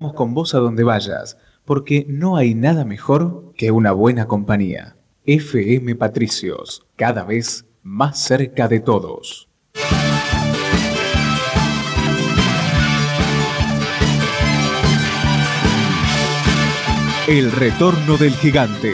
Vamos con vos a donde vayas, porque no hay nada mejor que una buena compañía. FM Patricios, cada vez más cerca de todos. El retorno del gigante.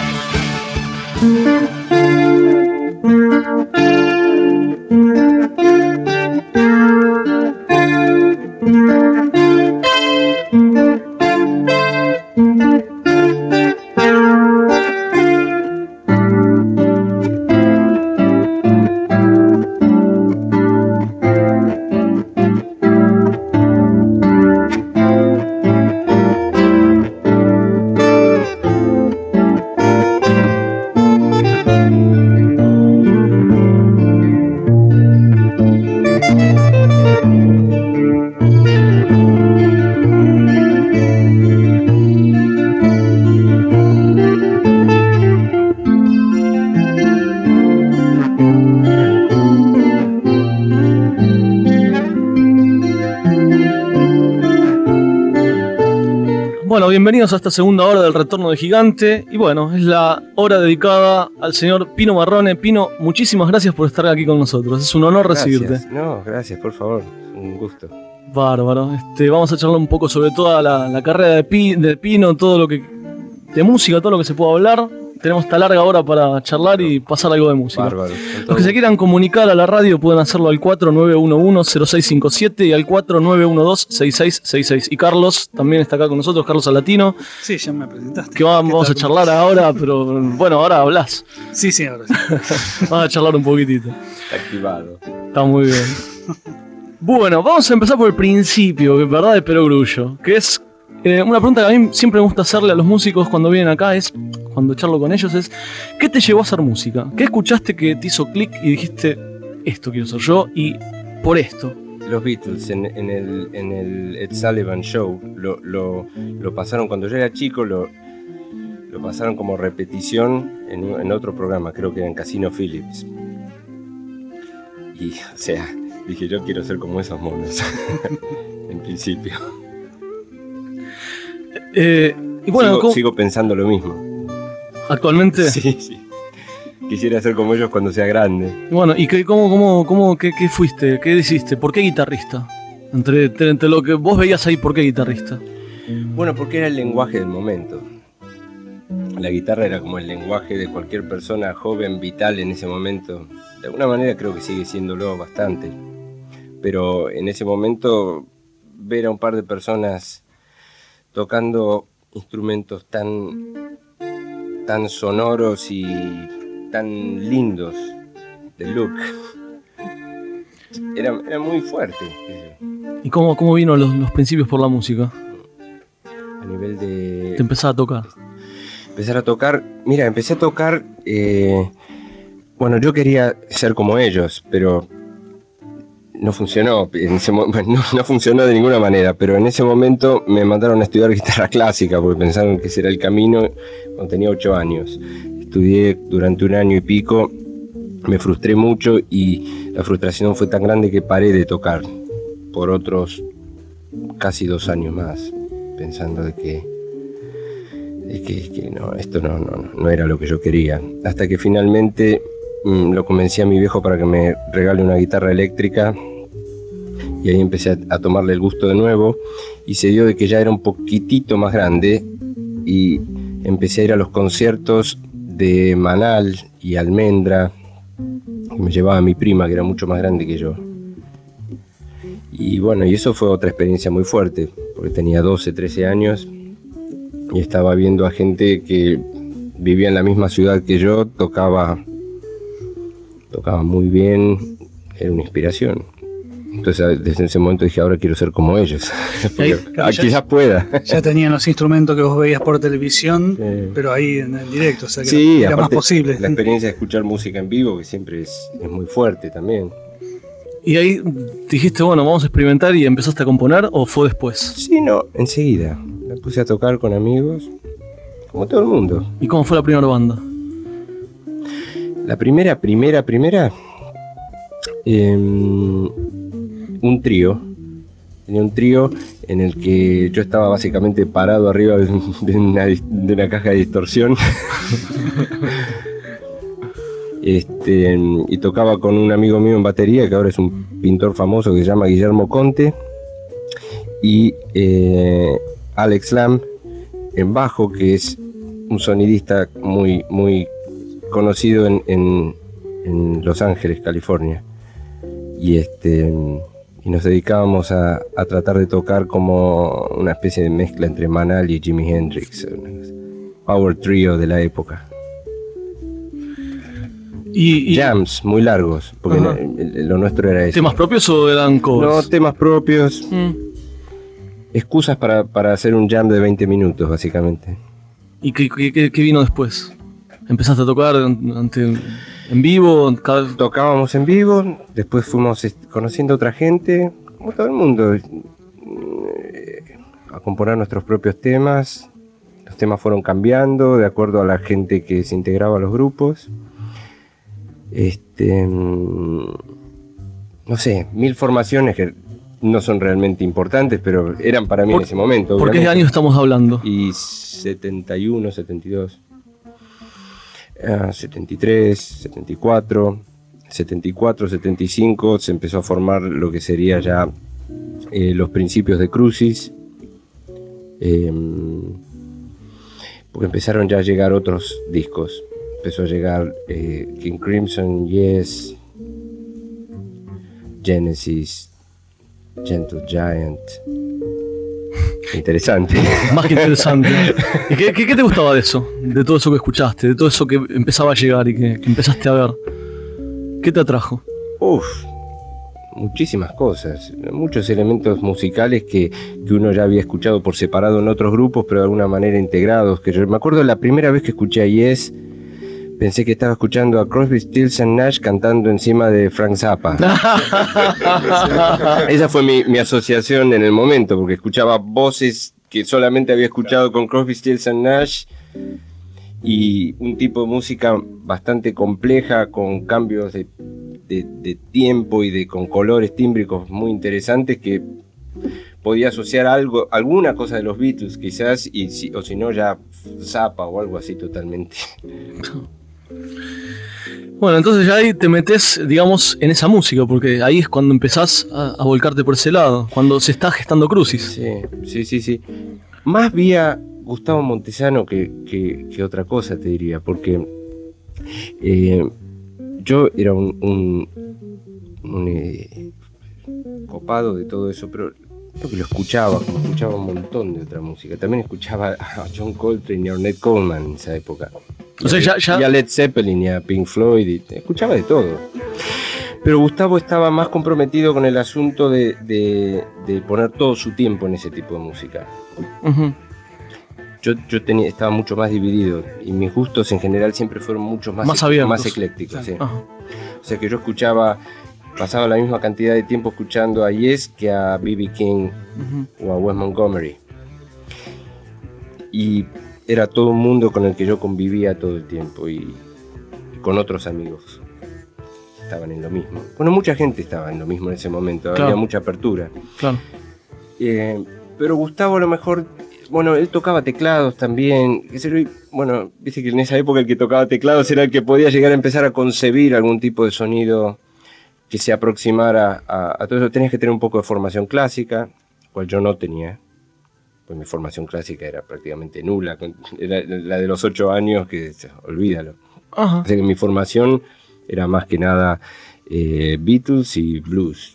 Bienvenidos a esta segunda hora del Retorno del Gigante. Y bueno, es la hora dedicada al señor Pino Marrone. Pino, muchísimas gracias por estar aquí con nosotros. Es un honor recibirte. No, gracias, por favor. Un gusto. Bárbaro. Vamos a charlar un poco sobre toda la carrera de Pino, todo lo que de música, todo lo que se pueda hablar. Tenemos esta larga hora para charlar y pasar algo de música. Bárbaro. Los que se quieran comunicar a la radio pueden hacerlo al 4911-0657 y al 4912-6666. Y Carlos también está acá con nosotros, Carlos Salatino. Sí, ya me presentaste. Que vamos a charlar ahora, pero bueno, ahora hablas. Sí, ahora sí. Vamos a charlar un poquitito. Está activado. Está muy bien. Bueno, vamos a empezar por el principio, ¿verdad? De Perogrullo, que es una pregunta que a mí siempre me gusta hacerle a los músicos cuando vienen acá, cuando charlo con ellos, es ¿qué te llevó a hacer música? ¿Qué escuchaste que te hizo clic y dijiste, esto quiero ser yo y por esto? Los Beatles en el Ed Sullivan Show lo pasaron cuando yo era chico, lo pasaron como repetición en otro programa, creo que era en Casino Phillips. Y, o sea, dije, yo quiero ser como esos monos, en principio. Y bueno, sigo pensando lo mismo. ¿Actualmente? Sí. Quisiera ser como ellos cuando sea grande. Bueno, ¿y qué fuiste? ¿Qué hiciste? ¿Por qué guitarrista? Entre lo que vos veías ahí, ¿por qué guitarrista? Bueno, porque era el lenguaje del momento. La guitarra era como el lenguaje de cualquier persona joven, vital en ese momento. De alguna manera creo que sigue siéndolo bastante. Pero en ese momento ver a un par de personas tocando instrumentos tan sonoros y tan lindos de look, era muy fuerte. ¿Y cómo vino los principios por la música? A nivel de... ¿Te empezás a tocar? Empezar a tocar... Mira, empecé a tocar... bueno, yo quería ser como ellos, pero... No funcionó, no funcionó de ninguna manera, pero en ese momento me mandaron a estudiar guitarra clásica porque pensaron que ese era el camino cuando tenía 8 años. Estudié durante 1 año y pico, me frustré mucho y la frustración fue tan grande que paré de tocar por otros casi 2 años más, pensando de que no, esto no era lo que yo quería. Hasta que finalmente... lo convencí a mi viejo para que me regale una guitarra eléctrica y ahí empecé a tomarle el gusto de nuevo y se dio de que ya era un poquitito más grande y empecé a ir a los conciertos de Manal y Almendra que me llevaba mi prima que era mucho más grande que yo y bueno, y eso fue otra experiencia muy fuerte porque tenía 12, 13 años y estaba viendo a gente que vivía en la misma ciudad que yo, tocaba muy bien, era una inspiración. Entonces desde ese momento dije, ahora quiero ser como ellos. Quizás pueda. Ya tenían los instrumentos que vos veías por televisión, pero ahí en el directo, o sea que sí, era más posible. La experiencia de escuchar música en vivo, que siempre es muy fuerte también. ¿Y ahí dijiste, bueno, vamos a experimentar y empezaste a componer o fue después? Sí, no, enseguida. Me puse a tocar con amigos, como todo el mundo. ¿Y cómo fue la primera banda? La primera, un trío. Tenía un trío en el que yo estaba básicamente parado arriba de una caja de distorsión. Y tocaba con un amigo mío en batería, que ahora es un pintor famoso que se llama Guillermo Conte, y Alex Lamb en bajo, que es un sonidista muy, muy conocido en Los Ángeles, California. Y nos dedicábamos a tratar de tocar como una especie de mezcla entre Manal y Jimi Hendrix, power trio de la época. Y jams muy largos, porque lo nuestro era eso. ¿Temas propios o eran covers? No, temas propios. Excusas para hacer un jam de 20 minutos, básicamente. ¿Y qué vino después? ¿Empezaste a tocar en vivo? Tocábamos en vivo, después fuimos conociendo a otra gente, como todo el mundo, a componer nuestros propios temas. Los temas fueron cambiando de acuerdo a la gente que se integraba a los grupos. No sé, 1000 formaciones que no son realmente importantes, pero eran para mí en ese momento. ¿Por qué años estamos hablando? Y 71, 72, 73, 74, 75 se empezó a formar lo que sería ya los principios de Crucis, porque empezaron ya a llegar otros discos. Empezó a llegar King Crimson, Yes, Genesis, Gentle Giant. Interesante. Más que interesante. ¿Y qué te gustaba de eso? De todo eso que escuchaste, de todo eso que empezaba a llegar y que empezaste a ver. ¿Qué te atrajo? Muchísimas cosas. Muchos elementos musicales que uno ya había escuchado por separado en otros grupos, pero de alguna manera integrados. Que yo me acuerdo la primera vez que escuché a Yes, pensé que estaba escuchando a Crosby, Stills and Nash cantando encima de Frank Zappa. Esa fue mi asociación en el momento, porque escuchaba voces que solamente había escuchado con Crosby, Stills and Nash, y un tipo de música bastante compleja, con cambios de tiempo y con colores tímbricos muy interesantes, que podía asociar alguna cosa de los Beatles quizás, o si no ya Zappa o algo así totalmente. Bueno, entonces ya ahí te metes, digamos, en esa música, porque ahí es cuando empezás a volcarte por ese lado, cuando se está gestando Crucis. Sí. Más vía Gustavo Montesano que otra cosa, te diría, porque yo era un copado de todo eso, pero creo que lo escuchaba, como escuchaba un montón de otra música. También escuchaba a John Coltrane y a Ornette Coleman en esa época. O sea, y a Led Zeppelin y a Pink Floyd, escuchaba de todo. Pero Gustavo estaba más comprometido con el asunto de poner todo su tiempo en ese tipo de música. Uh-huh. Yo estaba mucho más dividido, y mis gustos en general siempre fueron mucho más abiertos, más eclécticos. Sí. Uh-huh. O sea que yo pasaba la misma cantidad de tiempo escuchando a Yes que a B.B. King, uh-huh, o a Wes Montgomery. Y era todo un mundo con el que yo convivía todo el tiempo, y con otros amigos estaban en lo mismo. Bueno, mucha gente estaba en lo mismo en ese momento, claro, había mucha apertura. Claro. Pero Gustavo a lo mejor, bueno, él tocaba teclados también. Bueno, viste que en esa época el que tocaba teclados era el que podía llegar a empezar a concebir algún tipo de sonido que se aproximara a todo eso. Tenías que tener un poco de formación clásica, cual yo no tenía. Pues mi formación clásica era prácticamente nula, era la de los 8 años, que olvídalo. Uh-huh. O sea que mi formación era más que nada Beatles y blues.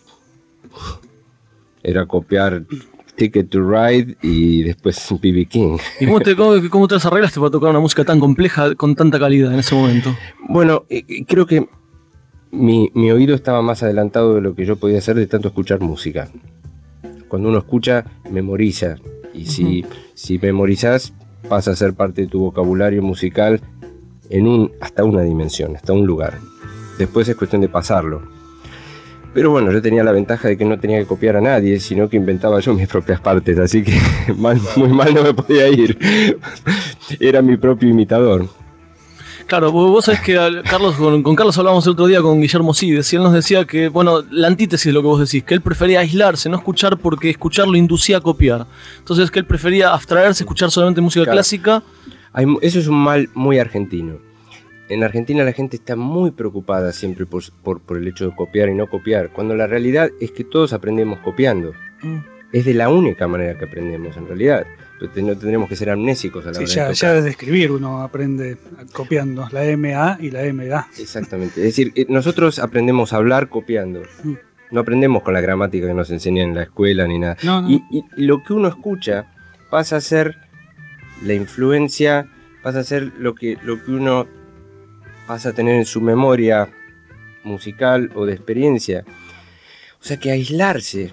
Era copiar Ticket to Ride y después B.B. King. ¿Y cómo te las arreglaste para tocar una música tan compleja con tanta calidad en ese momento? Bueno, creo que mi oído estaba más adelantado de lo que yo podía hacer de tanto escuchar música. Cuando uno escucha, memoriza. Y si memorizás, pasa a ser parte de tu vocabulario musical hasta una dimensión, hasta un lugar. Después es cuestión de pasarlo. Pero bueno, yo tenía la ventaja de que no tenía que copiar a nadie, sino que inventaba yo mis propias partes, así que muy mal no me podía ir. Era mi propio imitador. Claro, vos sabés que Carlos, con Carlos hablábamos el otro día con Guillermo Cides y él nos decía que, bueno, la antítesis de lo que vos decís, que él prefería aislarse, no escuchar porque escuchar lo inducía a copiar. Entonces que él prefería abstraerse, escuchar solamente música clásica. Eso es un mal muy argentino. En Argentina la gente está muy preocupada siempre por el hecho de copiar y no copiar, cuando la realidad es que todos aprendemos copiando. Es de la única manera que aprendemos en realidad. No tendremos que ser amnésicos a la hora de tocar. Ya desde escribir uno aprende copiando la MA y la MA. Exactamente. Es decir, nosotros aprendemos a hablar copiando. No aprendemos con la gramática que nos enseñan en la escuela ni nada. No. Y lo que uno escucha pasa a ser la influencia, pasa a ser lo que uno pasa a tener en su memoria musical o de experiencia. O sea que aislarse,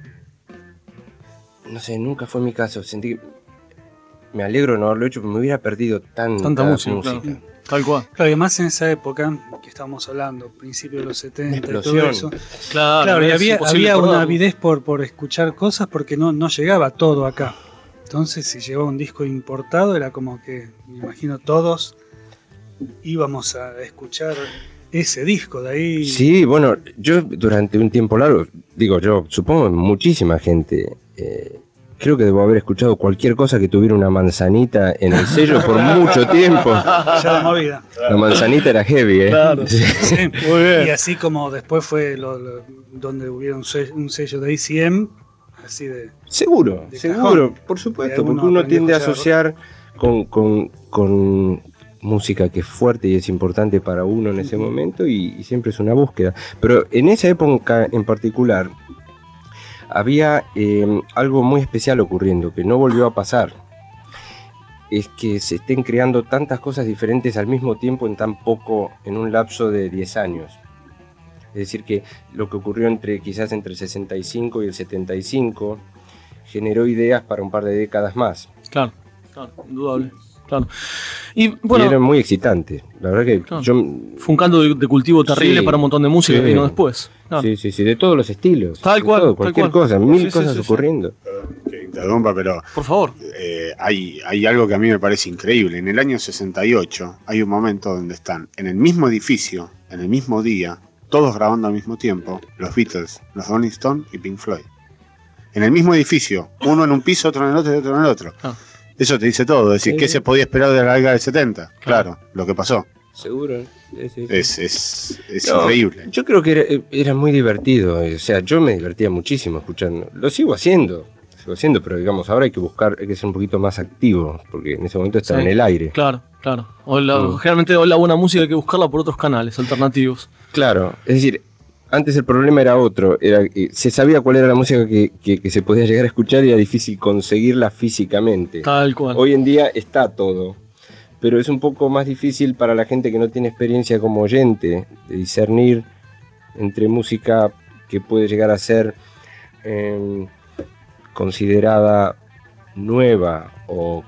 no sé, nunca fue mi caso. Me alegro de no haberlo hecho, porque me hubiera perdido tanta música. Claro. Tal cual. Claro, y además en esa época que estábamos hablando, principios de los 70 y todo eso. Claro, y había una avidez por escuchar cosas porque no llegaba todo acá. Entonces, si llevaba un disco importado, era como que, me imagino, todos íbamos a escuchar ese disco de ahí. Sí, bueno, yo durante un tiempo largo, yo supongo muchísima gente, creo que debo haber escuchado cualquier cosa que tuviera una manzanita en el sello por mucho tiempo. Ya de movida. La manzanita era heavy, ¿eh? Claro. Sí. Sí. Muy bien. Y así como después fue donde hubiera un sello de ACM, así de... Seguro, por supuesto, porque uno tiende a asociar con música que es fuerte y es importante para uno en ese momento y siempre es una búsqueda. Pero en esa época en particular había algo muy especial ocurriendo que no volvió a pasar. Es que se estén creando tantas cosas diferentes al mismo tiempo en un lapso de 10 años. Es decir, que lo que ocurrió quizás entre el 65 y el 75 generó ideas para un par de décadas más. Claro, indudable. Claro. Y bueno, era muy excitante. La verdad que fue un caldo de cultivo terrible para un montón de música que vino después. Claro. Sí, de todos los estilos. Tal cual. Todo, cualquier cosa, mil cosas ocurriendo. Que interrumpa, pero por favor. Hay algo que a mí me parece increíble. En el año 68 hay un momento donde están en el mismo edificio, en el mismo día, todos grabando al mismo tiempo, los Beatles, los Rolling Stones y Pink Floyd. En el mismo edificio, uno en un piso, otro en el otro y otro en el otro. Eso te dice todo, es decir, ¿qué se podía esperar de la década del 70? Claro, lo que pasó. Seguro. Sí. Es increíble. Yo creo que era muy divertido, o sea, yo me divertía muchísimo escuchando. Lo sigo haciendo, pero digamos, ahora hay que ser un poquito más activo, porque en ese momento está en el aire. Claro. Generalmente la buena música hay que buscarla por otros canales alternativos. Claro, es decir, antes el problema era otro, se sabía cuál era la música que se podía llegar a escuchar y era difícil conseguirla físicamente. Tal cual. Hoy en día está todo, pero es un poco más difícil para la gente que no tiene experiencia como oyente de discernir entre música que puede llegar a ser considerada nueva o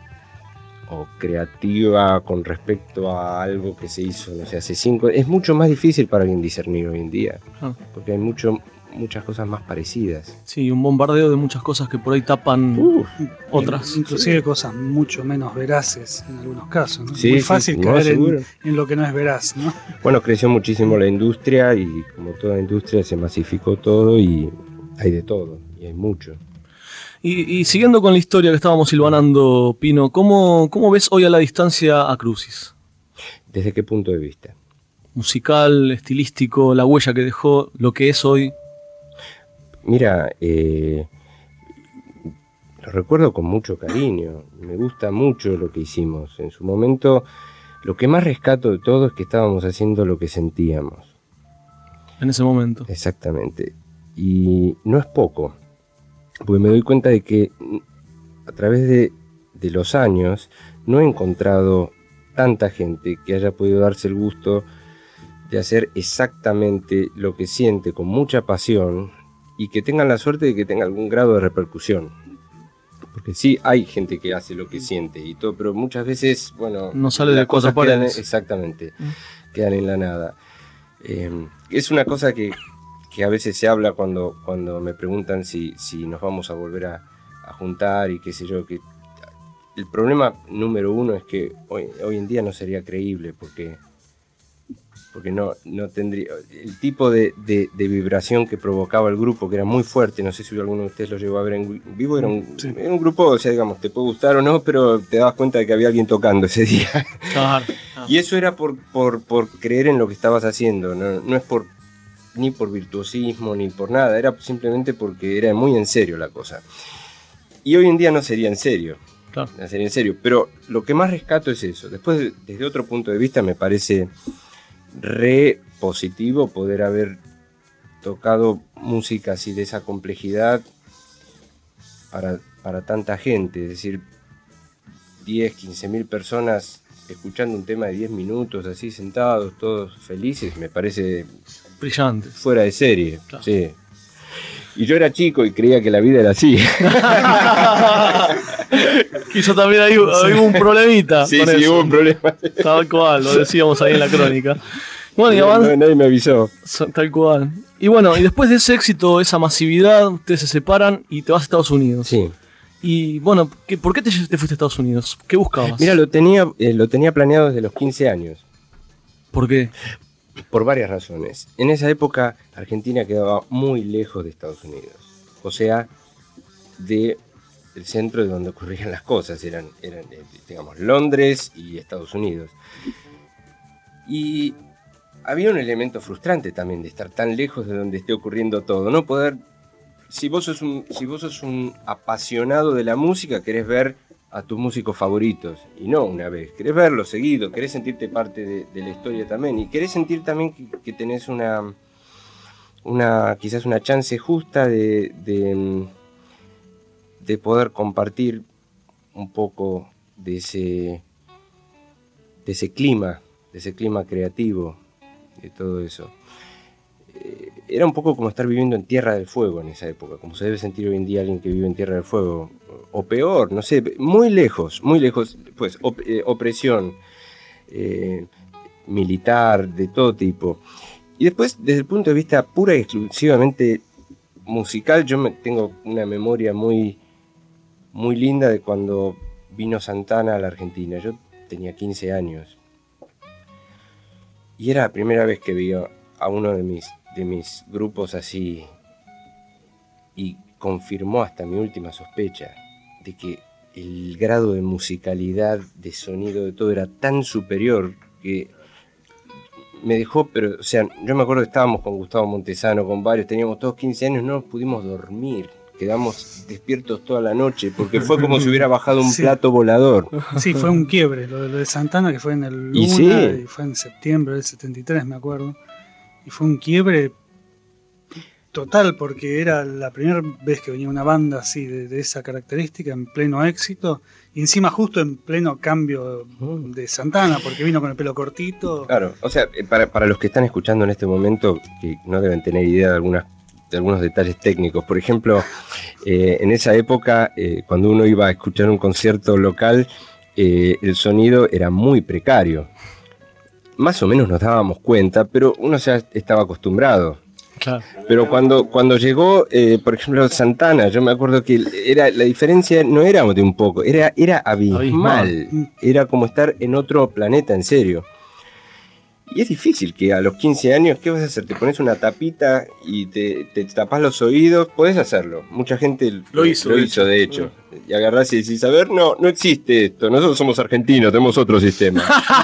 creativa con respecto a algo que se hizo, no sé, hace 5. Es mucho más difícil para alguien discernir hoy en día, porque hay muchas cosas más parecidas. Sí, un bombardeo de muchas cosas que por ahí tapan otras. Inclusive cosas mucho menos veraces en algunos casos, ¿no? Sí, muy fácil no, caer en lo que no es veraz, ¿no? Bueno, creció muchísimo la industria y como toda industria se masificó todo y hay de todo, y hay mucho. Y siguiendo con la historia que estábamos silvanando, Pino, ¿cómo ves hoy a la distancia a Crucis? ¿Desde qué punto de vista? Musical, estilístico, la huella que dejó, lo que es hoy. Mira, lo recuerdo con mucho cariño, me gusta mucho lo que hicimos. En su momento, lo que más rescato de todo es que estábamos haciendo lo que sentíamos. En ese momento. Exactamente. Y no es poco. Porque me doy cuenta de que a través de los años no he encontrado tanta gente que haya podido darse el gusto de hacer exactamente lo que siente con mucha pasión y que tengan la suerte de que tenga algún grado de repercusión. Porque sí hay gente que hace lo que siente y todo, pero muchas veces, bueno, no sale de cuatro paredes. Exactamente, quedan en la nada. Es una cosa que a veces se habla cuando me preguntan si nos vamos a volver a juntar y qué sé yo, que el problema número uno es que hoy en día no sería creíble porque no tendría el tipo de vibración que provocaba el grupo, que era muy fuerte. No sé si alguno de ustedes lo llegó a ver en vivo. Era un grupo, o sea, digamos, te puede gustar o no, pero te dabas cuenta de que había alguien tocando ese día. Claro. Y eso era por creer en lo que estabas haciendo, no es ni por virtuosismo ni por nada, era simplemente porque era muy en serio la cosa. Y hoy en día no sería en serio. Claro. No sería en serio, pero lo que más rescato es eso. Después, desde otro punto de vista, me parece re positivo poder haber tocado música así de esa complejidad para tanta gente, es decir, 10, 15 mil personas escuchando un tema de 10 minutos así sentados, todos felices, me parece Brillante. fuera de serie. Claro. Sí. Y yo era chico y creía que la vida era así. Quizá también hay un problemita. Sí, con sí, eso. hubo un problema. Tal cual, lo decíamos ahí en la crónica. Bueno, y avanza, Nadie me avisó. tal cual. Y bueno, y después de ese éxito, esa masividad, ustedes se separan y te vas a Estados Unidos. Sí. Y bueno, ¿por qué te fuiste a Estados Unidos? ¿Qué buscabas? Mira, lo tenía planeado desde los 15 años. ¿Por qué? Por varias razones. En esa época, Argentina quedaba muy lejos de Estados Unidos. O sea, del centro de donde ocurrían las cosas. Eran digamos, Londres y Estados Unidos. Y había un elemento frustrante también de estar tan lejos de donde esté ocurriendo todo. No poder... Si vos sos un apasionado de la música, querés ver a tus músicos favoritos, y no una vez, querés verlos seguido, querés sentirte parte de la historia también, y querés sentir también que tenés quizás una chance justa de poder compartir un poco de ese clima creativo, de todo eso. Era un poco como estar viviendo en Tierra del Fuego en esa época, como se debe sentir hoy en día alguien que vive en Tierra del Fuego, o peor, no sé, muy lejos, pues opresión militar de todo tipo. Y después, desde el punto de vista pura y exclusivamente musical, tengo una memoria muy, muy linda de cuando vino Santana a la Argentina. Yo tenía 15 años y era la primera vez que vi a uno de mis grupos así, y confirmó hasta mi última sospecha de que el grado de musicalidad, de sonido, de todo era tan superior que me dejó, pero, o sea, yo me acuerdo que estábamos con Gustavo Montesano, con varios, teníamos todos 15 años, no nos pudimos dormir, quedamos despiertos toda la noche, porque fue como si hubiera bajado un plato volador. Sí, fue un quiebre, lo de Santana, que fue en el Luna, y fue en septiembre del 73, me acuerdo. Y fue un quiebre total, porque era la primera vez que venía una banda así de esa característica, en pleno éxito, y encima justo en pleno cambio de Santana, porque vino con el pelo cortito. Claro, o sea, para los que están escuchando en este momento, que no deben tener idea de algunos detalles técnicos, por ejemplo, en esa época, cuando uno iba a escuchar un concierto local, el sonido era muy precario. Más o menos nos dábamos cuenta, pero uno ya estaba acostumbrado. Claro. Pero cuando llegó, por ejemplo, Santana, yo me acuerdo que la diferencia no era de un poco, era abismal. Era como estar en otro planeta, en serio. Y es difícil que a los 15 años, ¿qué vas a hacer? Te pones una tapita y te tapás los oídos, podés hacerlo. Mucha gente lo hizo de hecho. Y agarrás y decís, a ver, no existe esto, nosotros somos argentinos, tenemos otro sistema.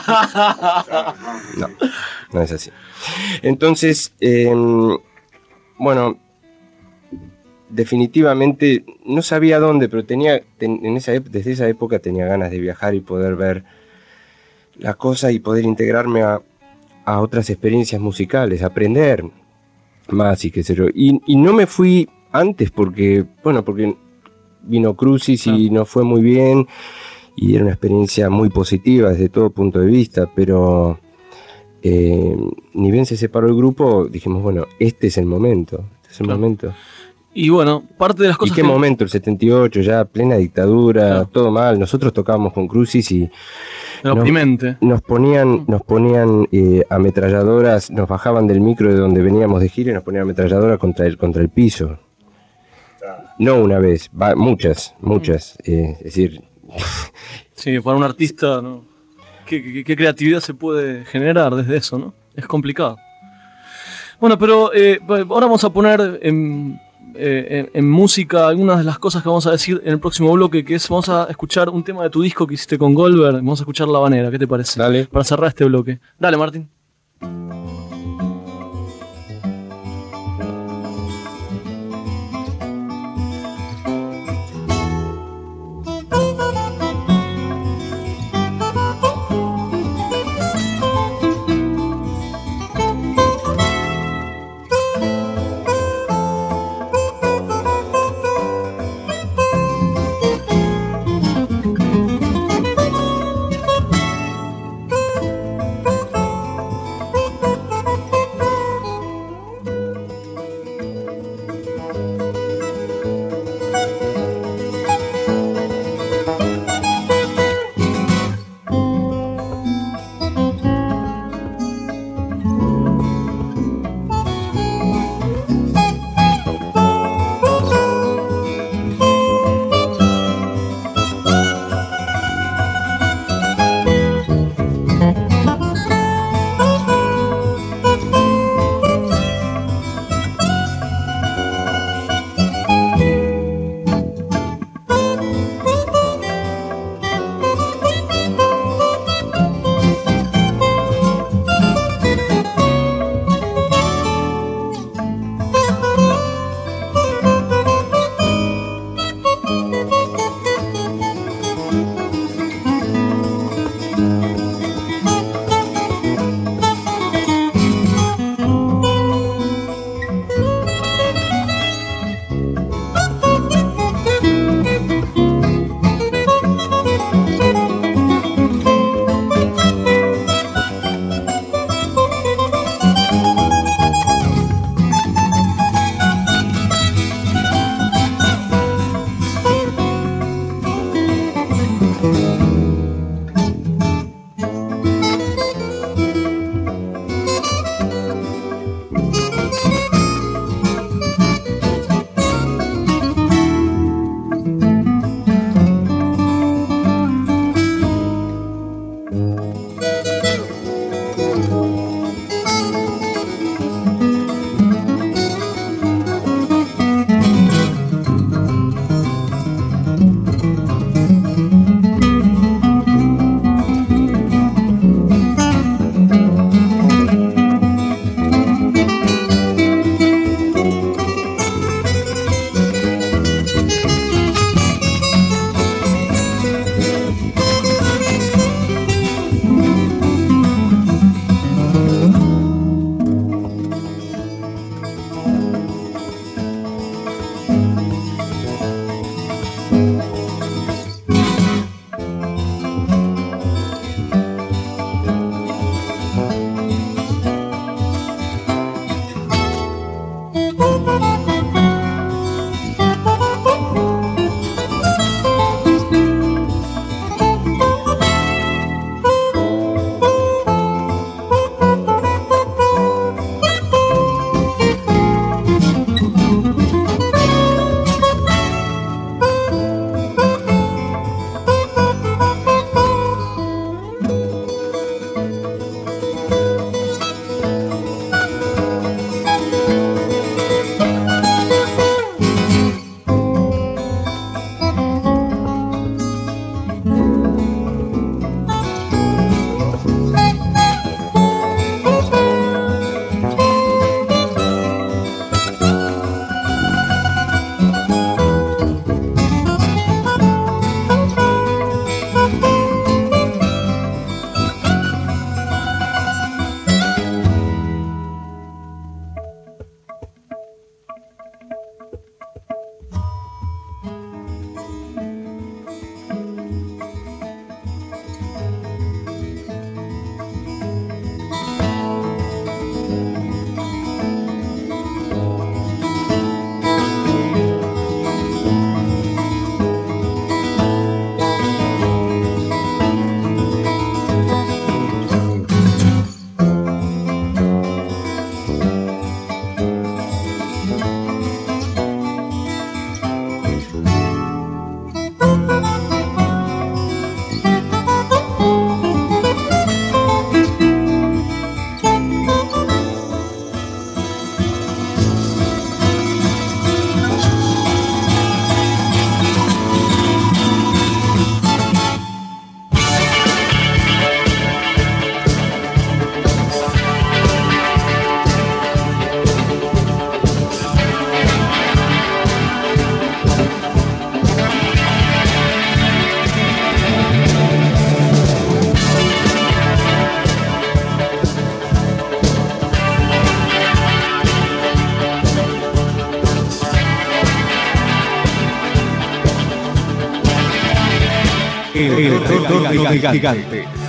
No es así. Entonces, bueno, definitivamente no sabía dónde, pero desde esa época tenía ganas de viajar y poder ver la cosa y poder integrarme a otras experiencias musicales, aprender más y qué sé yo. Y no me fui antes porque vino Crucis y nos fue muy bien y era una experiencia muy positiva desde todo punto de vista, pero ni bien se separó el grupo, dijimos, bueno, este es el momento. Momento. Y bueno, parte de las cosas... ¿Y qué momento? El 78, ya plena dictadura, claro. Todo mal. Nosotros tocábamos con Crucis y nos ponían ametralladoras, nos bajaban del micro de donde veníamos de gira y nos ponían ametralladoras contra el piso. No una vez, muchas. Es decir, Sí, para un artista, ¿no? ¿Qué creatividad se puede generar desde eso, ¿no? Es complicado. Bueno, pero ahora vamos a poner en música algunas de las cosas que vamos a decir en el próximo bloque, que es, vamos a escuchar un tema de tu disco que hiciste con Goldberg, vamos a escuchar La Habanera, ¿qué te parece? Dale. Para cerrar este bloque. Dale, Martín. El retorno gigante.